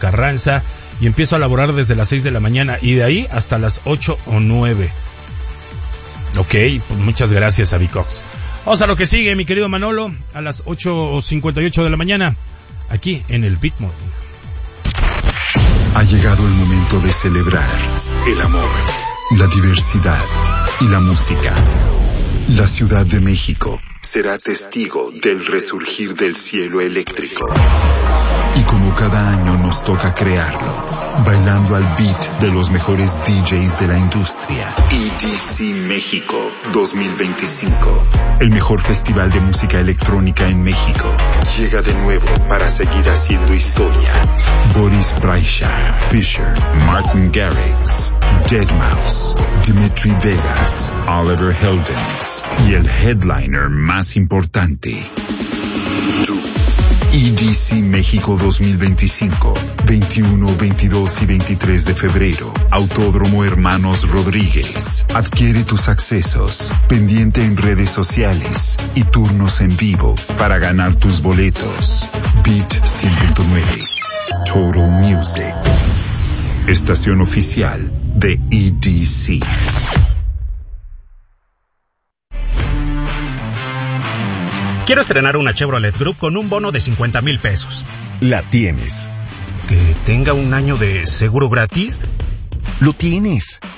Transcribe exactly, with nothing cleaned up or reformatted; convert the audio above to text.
Carranza, y empiezo a laborar desde las seis de la mañana y de ahí hasta las ocho o nueve. Ok, pues muchas gracias a Vicox. Vamos a lo que sigue, mi querido Manolo, a las ocho cincuenta y ocho de la mañana, aquí en el Beat Morning. Ha llegado el momento de celebrar el amor, la diversidad y la música. La Ciudad de México será testigo del resurgir del cielo eléctrico. Y como cada año nos toca crearlo, bailando al beat de los mejores D Js de la industria. E D C México dos mil veinticinco, el mejor festival de música electrónica en México, llega de nuevo para seguir haciendo historia. Boris Brejcha, Fisher, Martin Garrix, deadmau five, Dimitri Vegas, Oliver Heldens y el headliner más importante, tú. E D C México dos mil veinticinco, veintiuno, veintidós y veintitrés de febrero. Autódromo Hermanos Rodríguez. Adquiere tus accesos, pendiente en redes sociales y turnos en vivo para ganar tus boletos. Beat cien punto nueve. Total Music. Estación oficial de E D C. Quiero estrenar una Chevrolet Group con un bono de cincuenta mil pesos. La tienes. ¿Que tenga un año de seguro gratis? Lo tienes.